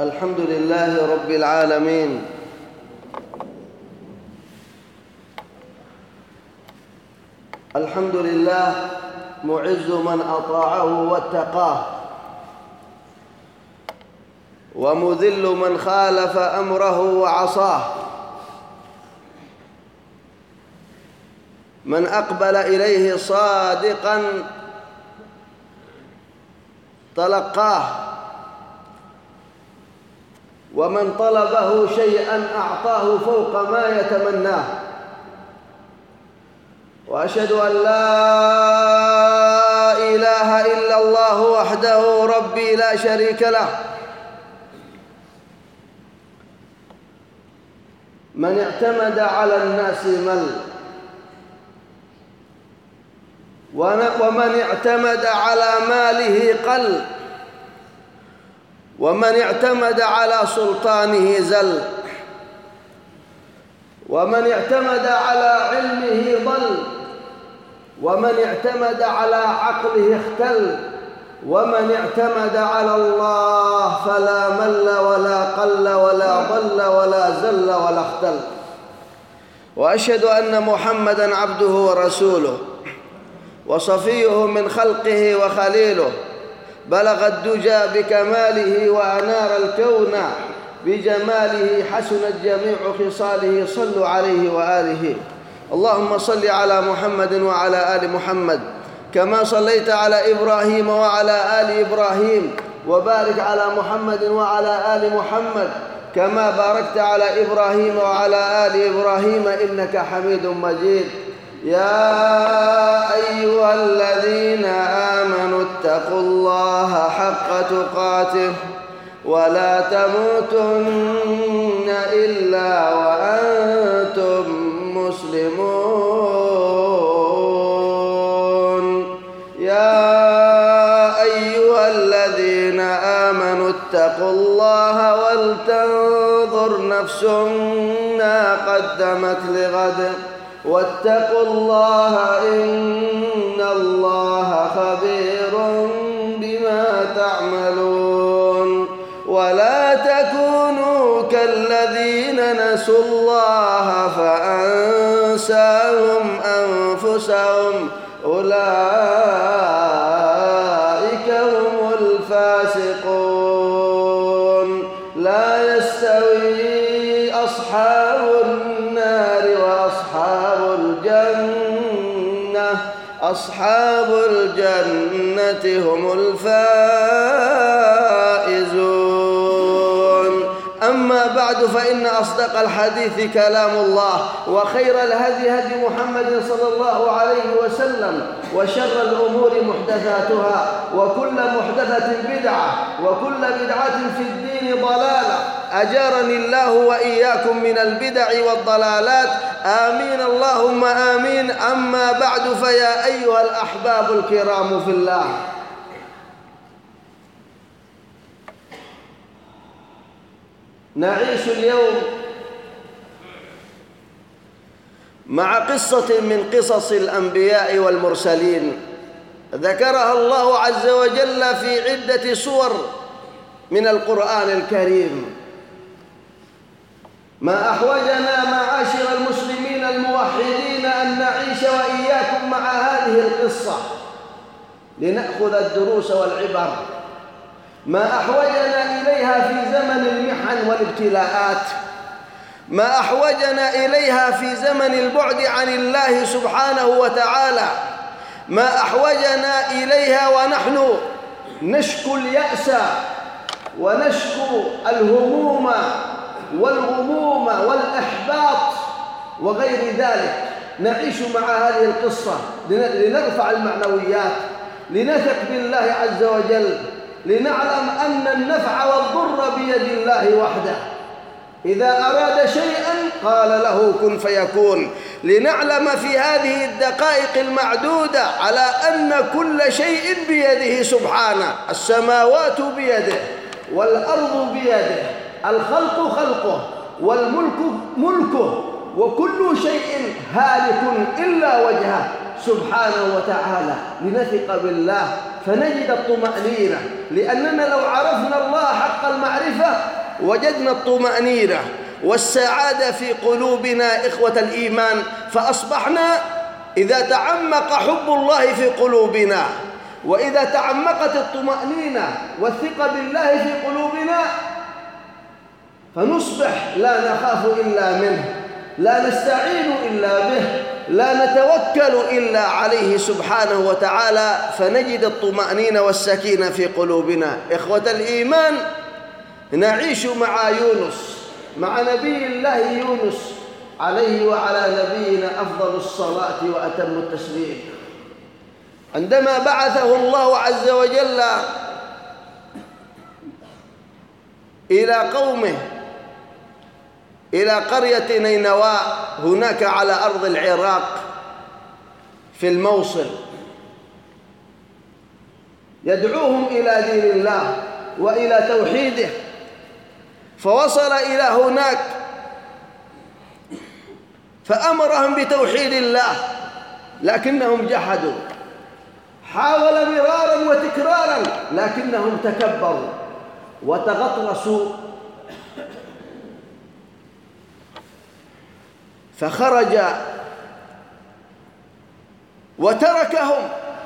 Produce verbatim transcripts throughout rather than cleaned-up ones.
الحمد لله رب العالمين، الحمد لله معز من أطاعه واتقاه، ومذل من خالف أمره وعصاه، من أقبل إليه صادقا تلقاه، ومن طلبه شيئا أعطاه فوق ما يتمناه. وأشهد أن لا إله إلا الله وحده ربي لا شريك له، من اعتمد على الناس مل، ومن اعتمد على ماله قل، ومن اعتمد على سلطانه زل، ومن اعتمد على علمه ضل، ومن اعتمد على عقله اختل، ومن اعتمد على الله فلا مل ولا قل ولا ضل ولا زل ولا اختل. وأشهد أن محمدًا عبده ورسوله وصفيه من خلقه وخليله، بلغ الدجى بكماله وأنار الكون بجماله، حسنت جميع خصاله، صلوا عليه وآله. اللهم صل على محمد وعلى آل محمد كما صليت على إبراهيم وعلى آل إبراهيم، وبارك على محمد وعلى آل محمد كما باركت على إبراهيم وعلى آل إبراهيم إنك حميد مجيد. يا أيها الذين آمنوا اتقوا الله حق تقاته ولا تموتن إلا وأنتم مسلمون. يا أيها الذين آمنوا اتقوا الله ولتنظر نفس ما قدمت لغد واتقوا الله إن الله خبير بما تعملون. ولا تكونوا كالذين نسوا الله فأنساهم أنفسهم أولئك هم الفاسقون. لا يستوي أصحاب النار وأصحاب الجنة، أصحاب الجنة هم الفائزون. أما بعد، فإن أصدق الحديث كلام الله، وخير الهدي هدي محمد صلى الله عليه وسلم، وشر الأمور محدثاتها، وكل محدثة بدعة، وكل بدعة في الدين ضلالة. أجارني الله وإياكم من البدع والضلالات، آمين اللهم آمين. أما بعد، فيا أيها الأحباب الكرام في الله، نعيش اليوم مع قصة من قصص الأنبياء والمرسلين، ذكرها الله عز وجل في عدة سور من القرآن الكريم. ما أحوجنا معاشر المسلمين الموحدين أن نعيش وإياكم مع هذه القصة لنأخذ الدروس والعبر، ما أحوجنا إليها في زمن المحن والابتلاءات، ما أحوجنا إليها في زمن البعد عن الله سبحانه وتعالى، ما أحوجنا إليها ونحن نشكو اليأس ونشكو الهموم والغموم والإحباط وغير ذلك. نعيش مع هذه القصة لنرفع المعنويات، لنثق بالله عز وجل، لنعلم أن النفع والضر بيد الله وحده، إذا أراد شيئا قال له كن فيكون. لنعلم في هذه الدقائق المعدودة على أن كل شيء بيده سبحانه، السماوات بيده والأرض بيده، الخلق خلقه والملك ملكه، وكل شيء هالك إلا وجهه سبحانه وتعالى، لنثق بالله فنجد الطمأنينة، لأننا لو عرفنا الله حق المعرفة وجدنا الطمأنينة والسعادة في قلوبنا إخوة الإيمان، فأصبحنا إذا تعمق حب الله في قلوبنا وإذا تعمقت الطمأنينة والثقة بالله في قلوبنا فنصبح لا نخاف إلا منه، لا نستعين إلا به، لا نتوكل إلا عليه سبحانه وتعالى، فنجد الطمأنينة والسكينة في قلوبنا. إخوة الإيمان، نعيش مع يونس، مع نبي الله يونس عليه وعلى نبينا أفضل الصلاة وأتم التسليم. عندما بعثه الله عز وجل إلى قومه، إلى قرية نينوى هناك على أرض العراق في الموصل، يدعوهم إلى دين الله وإلى توحيده، فوصل إلى هناك فأمرهم بتوحيد الله لكنهم جحدوا، حاول مرارا وتكرارا لكنهم تكبروا وتغطرسوا، فخرج وتركهم.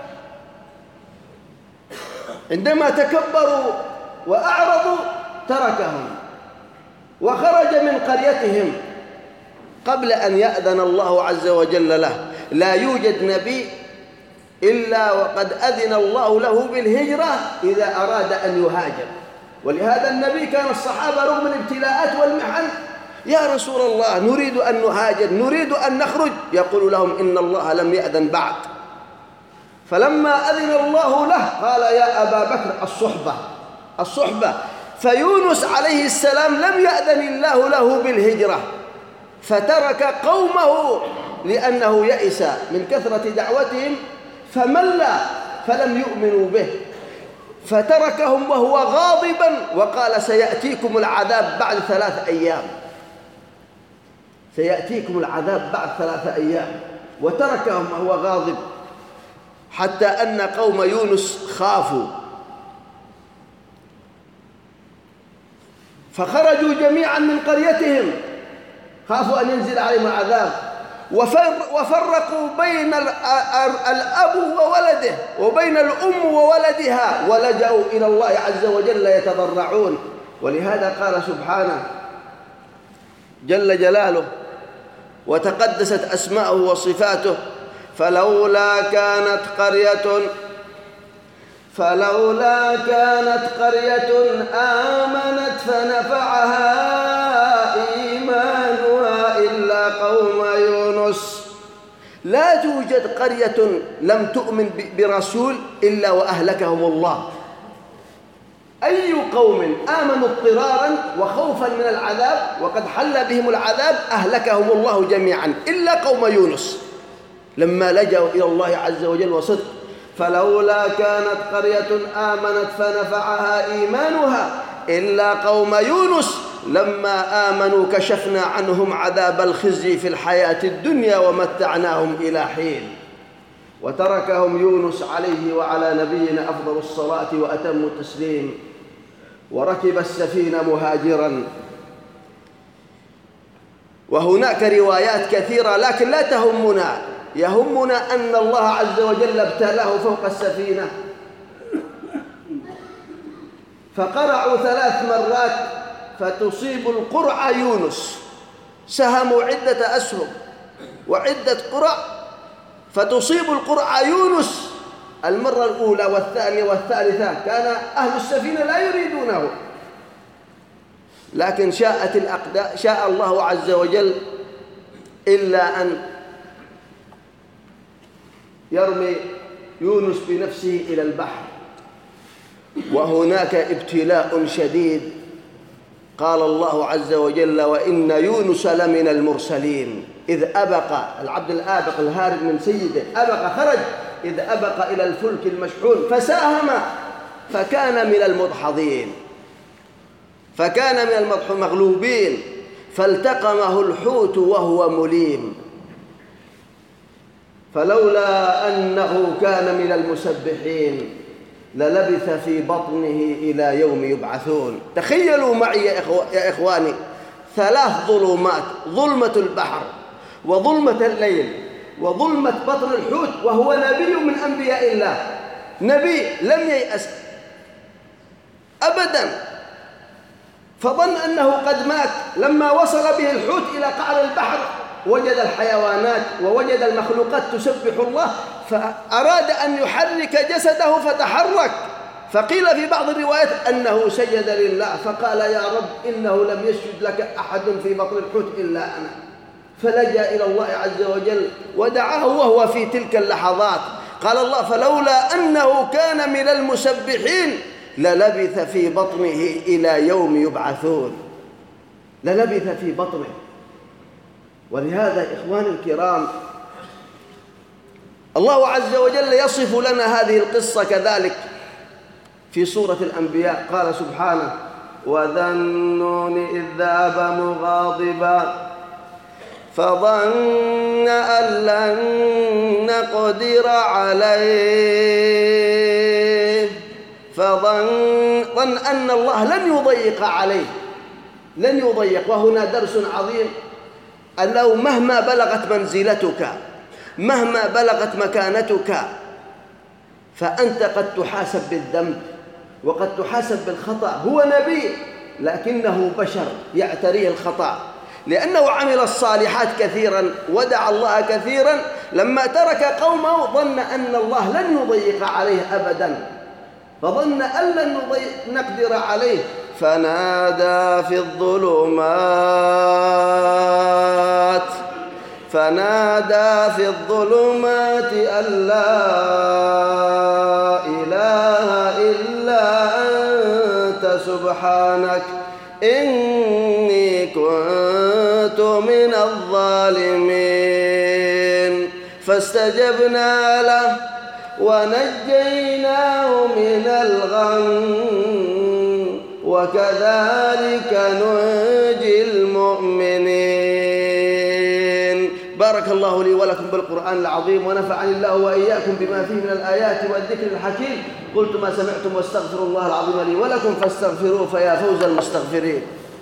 عندما تكبروا وأعرضوا تركهم وخرج من قريتهم قبل أن يأذن الله عز وجل له. لا يوجد نبي إلا وقد أذن الله له بالهجرة إذا أراد أن يهاجر، ولهذا النبي كان الصحابة رغم الابتلاءات والمحن: يا رسول الله نريد أن نهاجر، نريد أن نخرج، يقول لهم: إن الله لم يأذن بعد. فلما أذن الله له قال: يا أبا بكر الصحبة الصحبة. فيونس عليه السلام لم يأذن الله له بالهجرة، فترك قومه لأنه يئس من كثرة دعوتهم فمل فلم يؤمنوا به، فتركهم وهو غاضبا وقال: سيأتيكم العذاب بعد ثلاث أيام، سيأتيكم العذاب بعد ثلاث أيام، وتركهم وهو غاضب، حتى أن قوم يونس خافوا فخرجوا جميعا من قريتهم، خافوا أن ينزل عليهم العذاب، وفرقوا بين الأب وولده وبين الأم وولدها، ولجأوا إلى الله عز وجل يتضرعون. ولهذا قال سبحانه جل جلاله وتقدست أسماؤه وصفاته: فلولا كانت قرية فلولا كانت قرية آمنت فنفعها إيمانها إلا قوم يونس. لا توجد قرية لم تؤمن برسول إلا وأهلكهم الله. أي قوم آمنوا اضطرارا وخوفا من العذاب وقد حل بهم العذاب أهلكهم الله جميعا إلا قوم يونس لما لجأوا إلى الله عز وجل وصدق. فلولا كانت قرية آمنت فنفعها إيمانها إلا قوم يونس لما آمنوا كشفنا عنهم عذاب الخزي في الحياة الدنيا ومتعناهم إلى حين. وتركهم يونس عليه وعلى نبينا أفضل الصلاة وأتم التسليم، وركب السفينة مهاجرا. وهناك روايات كثيرة لكن لا تهمنا، يهمنا أن الله عز وجل ابتلاه فوق السفينة، فقرعوا ثلاث مرات فتصيب القرع يونس، سهموا عدة أسهم وعدة قرع فتصيب القرع يونس المرة الأولى والثانية والثالثة. كان أهل السفينة لا يريدونه، لكن شاءت الأقدار، شاء الله عز وجل إلا أن يرمي يونس بنفسه إلى البحر. وهناك ابتلاء شديد، قال الله عز وجل: وإن يونس لمن المرسلين إذ أبق، العبد الآبق الهارب من سيده، أبق خرج إذ أبق إلى الفلك المشحون فساهم فكان من المدحضين، فكان من المغلوبين فالتقمه الحوت وهو مليم. فلولا أنه كان من المسبحين للبث في بطنه إلى يوم يبعثون. تخيلوا معي يا إخواني ثلاث ظلمات: ظلمة البحر، وظلمة الليل، وظلمة بطن الحوت، وهو نبي من أنبياء الله، نبي لم ييأس أبدا، فظن أنه قد مات. لما وصل به الحوت إلى قعر البحر وجد الحيوانات ووجد المخلوقات تسبح الله، فأراد أن يحرك جسده فتحرك، فقيل في بعض الروايات أنه سجد لله، فقال: يا رب إنه لم يسجد لك أحد في بطن الحوت إلا أنا. فلجأ إلى الله عز وجل ودعاه وهو في تلك اللحظات. قال الله: فلولا أنه كان من المسبحين للبث في بطنه إلى يوم يبعثون. للبث في بطنه. ولهذا إخواني الكرام الله عز وجل يصف لنا هذه القصة كذلك في سورة الأنبياء. قال سبحانه: وذا النون إذ ذهب مغاضبا فظن أن لن نقدر عليه فظن ظن أن الله لن يضيق عليه، لن يضيق. وهنا درس عظيم، أنه مهما بلغت منزلتك، مهما بلغت مكانتك، فأنت قد تحاسب بالذنب وقد تحاسب بالخطأ. هو نبي لكنه بشر يعتريه الخطأ، لأنه عمل الصالحات كثيرا ودعا الله كثيرا. لما ترك قومه ظن أن الله لن يضيق عليه أبدا، فظن أن لن نقدر عليه، فنادى في الظلمات فنادى في الظلمات أن لا إله إلا أنت سبحانك إني كنت من الظالمين. فاستجبنا له ونجيناه من الغم وكذلك ننجي المؤمنين. بارك الله لي ولكم بالقرآن العظيم، ونفعني الله وإياكم بما فيه من الآيات والذكر الحكيم. قلت ما سمعتم واستغفر الله العظيم لي ولكم فاستغفروه فيا فوز المستغفرين.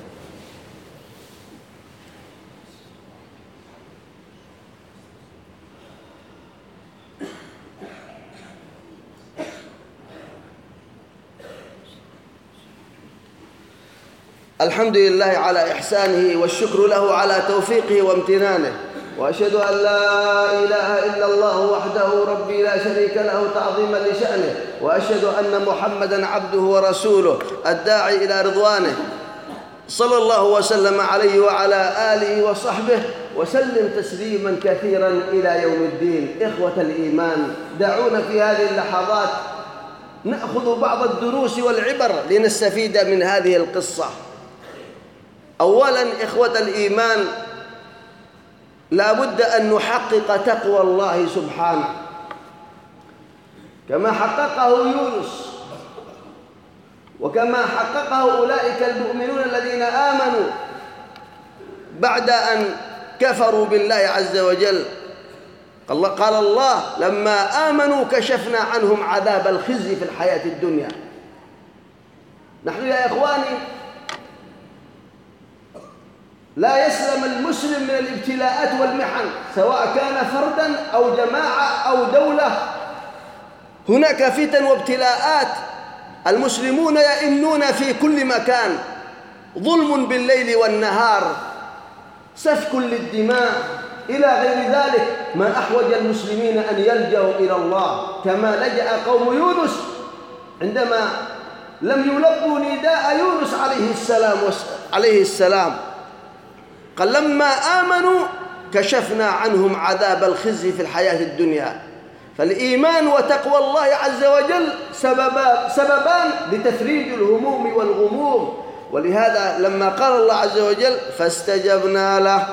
الحمد لله على إحسانه والشكر له على توفيقه وامتنانه، وأشهد أن لا إله إلا الله وحده ربي لا شريك له تعظيما لشأنه، وأشهد أن محمدا عبده ورسوله الداعي إلى رضوانه، صلى الله وسلم عليه وعلى آله وصحبه وسلم تسليما كثيرا إلى يوم الدين. إخوة الإيمان، دعونا في هذه اللحظات نأخذ بعض الدروس والعبر لنستفيد من هذه القصة. أولا إخوة الإيمان، لا بد أن نحقق تقوى الله سبحانه كما حققه يونس، وكما حققه أولئك المؤمنون الذين آمنوا بعد أن كفروا بالله عز وجل. قال الله: لما آمنوا كشفنا عنهم عذاب الخزي في الحياة الدنيا. نحن يا إخواني لا يسلم المسلم من الابتلاءات والمحن، سواء كان فردا أو جماعة أو دولة. هناك فتن وابتلاءات، المسلمون يئنون في كل مكان، ظلم بالليل والنهار، سفك للدماء إلى غير ذلك. ما أحوج المسلمين أن يلجأوا إلى الله كما لجأ قوم يونس عندما لم يلبوا نداء يونس عليه السلام عليه السلام قال: لما آمنوا كشفنا عنهم عذاب الخزي في الحياة الدنيا. فالإيمان وتقوى الله عز وجل سببان, سببان لتفريج الهموم والغموم. ولهذا لما قال الله عز وجل: فاستجبنا له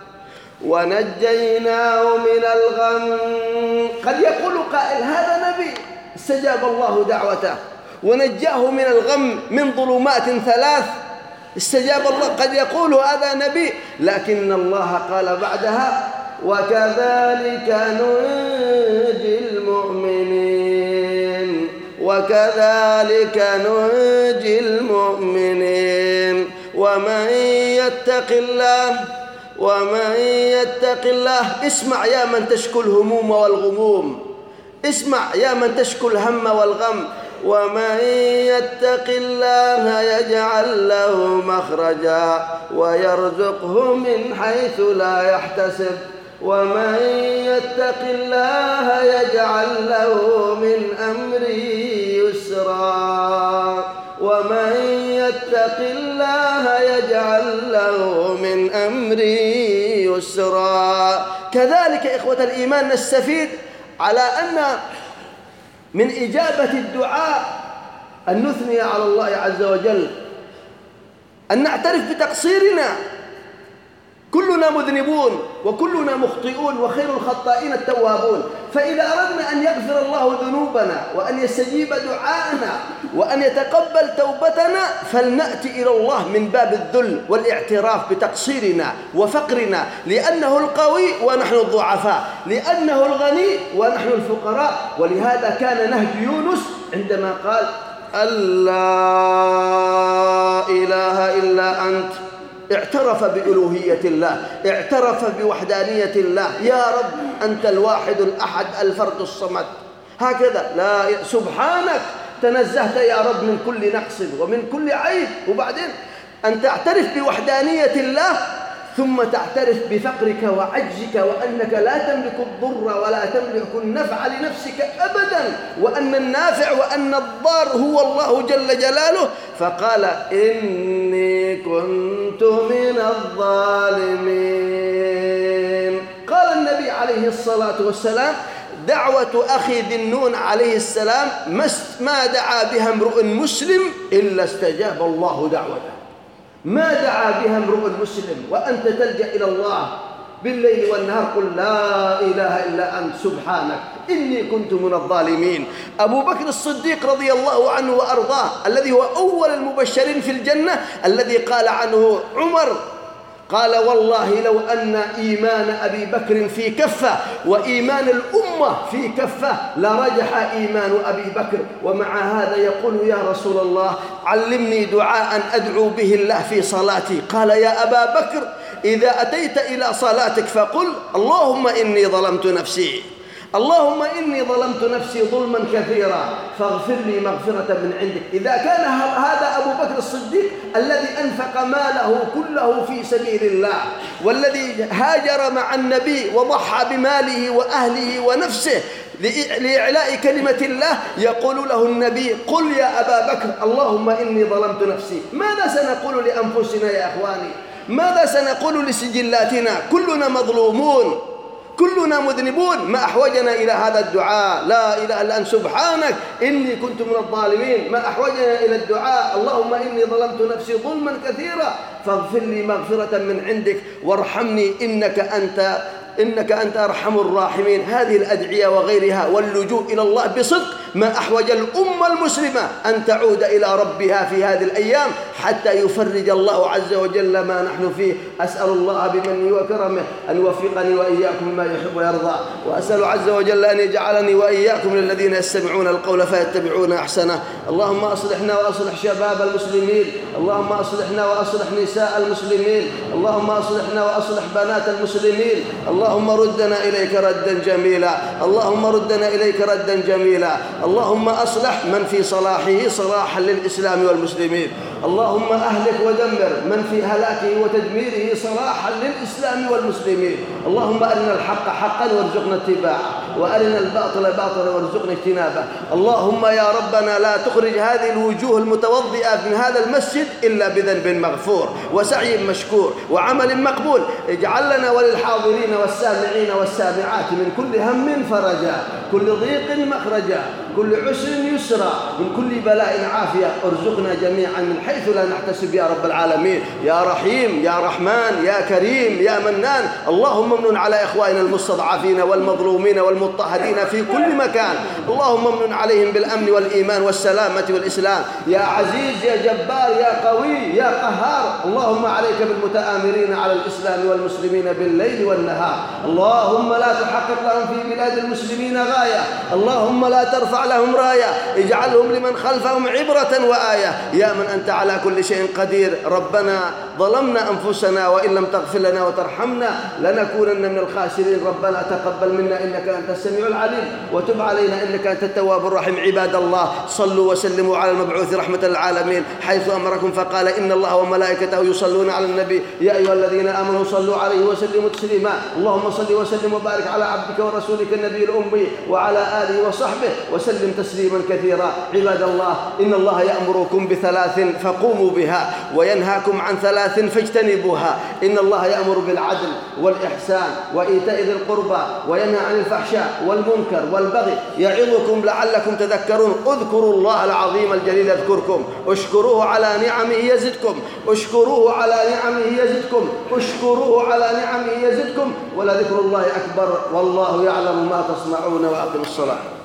ونجيناه من الغم. قد يقول قائل: هذا نبي استجاب الله دعوته ونجاه من الغم من ظلمات ثلاث، استجاب الله. قد يقول هذا نبي، لكن الله قال بعدها: وكذلك ننجي المؤمنين وكذلك ننجي المؤمنين ومن يتق الله ومن يتق الله. اسمع يا من تشكو الهموم والغموم، اسمع يا من تشكو الهم والغم. ومن يتق الله يجعل له مخرجا ويرزقه من حيث لا يحتسب. ومن يتق الله يجعل له من أمره يسرا. ومن يتق الله يجعل له من أمره يسرا. كذلك إخوة الإيمان نستفيد على أن من إجابة الدعاء أن نثني على الله عز وجل، أن نعترف بتقصيرنا. كلنا مذنبون وكلنا مخطئون وخير الخطائين التوابون. فإذا أردنا أن يغفر الله ذنوبنا وأن يستجيب دعاءنا وأن يتقبل توبتنا فلنأتي إلى الله من باب الذل والاعتراف بتقصيرنا وفقرنا، لأنه القوي ونحن الضعفاء، لأنه الغني ونحن الفقراء. ولهذا كان نهج يونس عندما قال لا إله إلا أنت، اعترف بألوهية الله، اعترف بوحدانية الله. يا رب أنت الواحد الأحد الفرد الصمد. هكذا لا سبحانك تنزهت يا رب من كل نقص ومن كل عيب. وبعدين أن تعترف بوحدانية الله ثم تعترف بفقرك وعجزك وأنك لا تملك الضر ولا تملك النفع لنفسك أبدا، وأن النافع وأن الضار هو الله جل جلاله. فقال إني كنت من الظالمين. قال النبي عليه الصلاة والسلام دعوة أخي ذي النون عليه السلام ما دعا بها امرؤ مسلم إلا استجاب الله دعوته. ما دعا بها امرؤ مسلم وأنت تلجأ إلى الله بالليل والنهار قل لا إله إلا أنت سبحانك إني كنت من الظالمين. أبو بكر الصديق رضي الله عنه وأرضاه الذي هو أول المبشرين في الجنة، الذي قال عنه عمر قال والله لو أن إيمان أبي بكر في كفة وإيمان الأمة في كفة لرجح إيمان أبي بكر. ومع هذا يقول يا رسول الله علمني دعاء أدعو به الله في صلاتي. قال يا أبا بكر إذا أتيت إلى صلاتك فقل اللهم إني ظلمت نفسي اللهم إني ظلمت نفسي ظلما كثيرا فاغفر لي مغفرة من عندك. إذا كان هذا أبو بكر الصديق الذي أنفق ماله كله في سبيل الله والذي هاجر مع النبي وضحى بماله وأهله ونفسه لإعلاء كلمة الله، يقول له النبي قل يا أبا بكر اللهم إني ظلمت نفسي. ماذا سنقول لأنفسنا يا أخواني؟ ماذا سنقول لسجلاتنا؟ كلنا مظلومون كلنا مذنبون. ما أحوجنا إلى هذا الدعاء لا إله إلا أنت سبحانك إني كنت من الظالمين. ما أحوجنا إلى الدعاء اللهم إني ظلمت نفسي ظلما كثيرا فاغفر لي مغفرة من عندك وارحمني إنك أنت إنك أنت أرحم الراحمين. هذه الأدعية وغيرها واللجوء إلى الله بصدق ما أحوج الأمة المسلمة أن تعود إلى ربها في هذه الأيام حتى يفرج الله عز وجل ما نحن فيه. أسأل الله بمنه وكرمه أن يوفقني وإياكم ما يحب ويرضى، وأسأل عز وجل أن يجعلني وإياكم الذين يستمعون القول فيتبعون أحسنه. اللهم أصلحنا وأصلح شباب المسلمين، اللهم أصلحنا وأصلح نساء المسلمين، اللهم أصلحنا وأصلح بنات المسلمين. اللهم ردنا إليك ردا جميلا، اللهم ردنا إليك ردا جميلا. اللهم أصلح من في صلاحه صلاحا للإسلام والمسلمين، اللهم أهلك ودمر من في هلاكه وتدميره صلاحا للإسلام والمسلمين. اللهم أرنا الحق حقا وارزقنا اتباعه وأرنا الباطل باطلا وارزقنا اجتنابه. اللهم يا ربنا لا تخرج هذه الوجوه المتوضئة من هذا المسجد إلا بذنب مغفور وسعي مشكور وعمل مقبول. اجعل لنا وللحاضرين والسامعين والسامعات من كل هم فرجا، كل ضيق مخرجا، كل عسر يسرا، من كل بلاء عافية. ارزقنا جميعا من حيث لا نحتسب يا رب العالمين. يا رحيم يا رحمن يا كريم يا منان، اللهم امنن على إخواننا المستضعفين والمظلومين والمضطهدين في كل مكان، اللهم امنن عليهم بالأمن والإيمان والسلامة والإسلام. يا عزيز يا جبار يا قوي يا قهار، اللهم عليك بالمتآمرين على الإسلام والمسلمين بالليل والنهار. اللهم لا تحقق لهم في بلاد المسلمين غاية، اللهم لا ترفع لهم راية، اجعلهم لمن خلفهم عبرة وآية. يا من أنت على كل شيء قدير. ربنا ظلمنا أنفسنا وإن لم تغفر لنا وترحمنا لنكونن من الخاسرين. ربنا تقبل منا إنك أنت السميع العليم، وتب علينا إنك أنت التواب الرحيم. عباد الله، صلوا وسلموا على المبعوث رحمة للعالمين حيث أمركم فقال إن الله وملائكته يصلون على النبي يا أيها الذين آمنوا صلوا عليه وسلموا تسليما. اللهم صل وسلم وبارك على عبدك ورسولك النبي الأمي وعلى آله وصحبه وسلم تسليما كثيرا. عباد الله، إن الله يأمركم بثلاث فقوموا بها، وينهاكم عن ثلاث فاجتنبوها. إن الله يأمر بالعدل والإحسان وإيتاء ذي القربى، وينهى عن الفحشاء والمنكر والبغي، يعظكم لعلكم تذكرون. اذكروا الله العظيم الجليل يذكركم، اشكروه على نعمه يزدكم، اشكروه على نعمه يزدكم، اشكروه على نعمه يزدكم، ولذكر الله أكبر والله يعلم ما تصنعون. وأقم الصلاة.